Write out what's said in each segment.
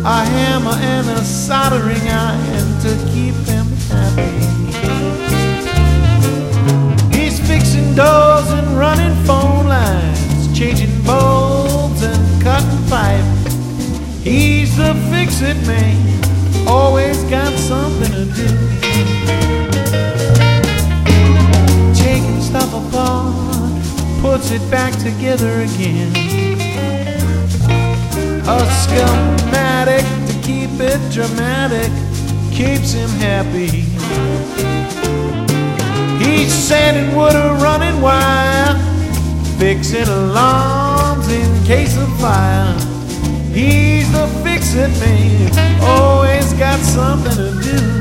a hammer and a soldering iron to keep him happy. He's fixing doors and running phone lines, changing bulbs and cutting pipe. He's the fix-it man, always got something to do. Taking stuff apart, puts it back together again. A schematic to keep it dramatic keeps him happy. He's sanding wood or running wire, fixing alarms in case of fire. He's the fix-it man, always got something to do.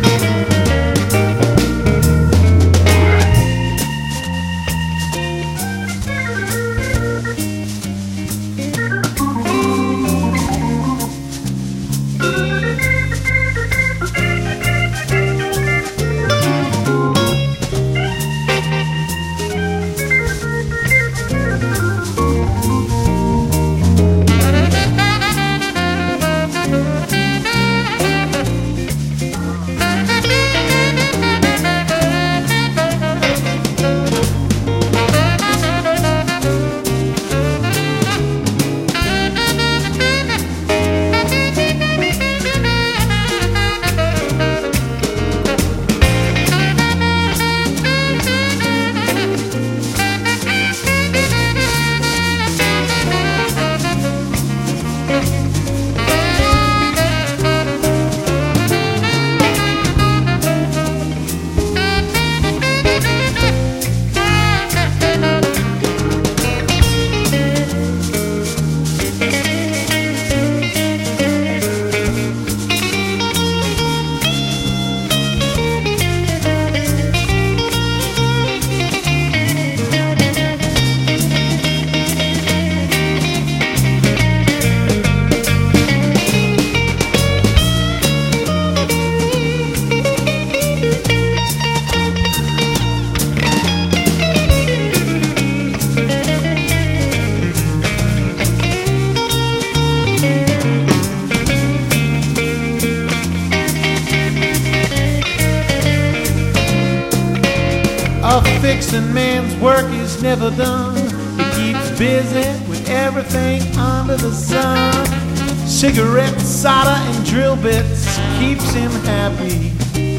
A fixing man's work is never done. He keeps busy with everything under the sun. Cigarettes, solder, and drill bits keeps him happy.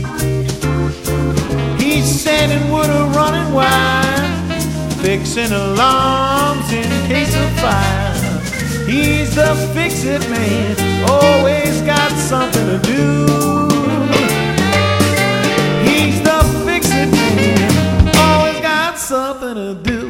He's sanding wood or running wire, fixing alarms in case of fire. He's the fix-it man, always got something to do. He's the fix-it man, something to do.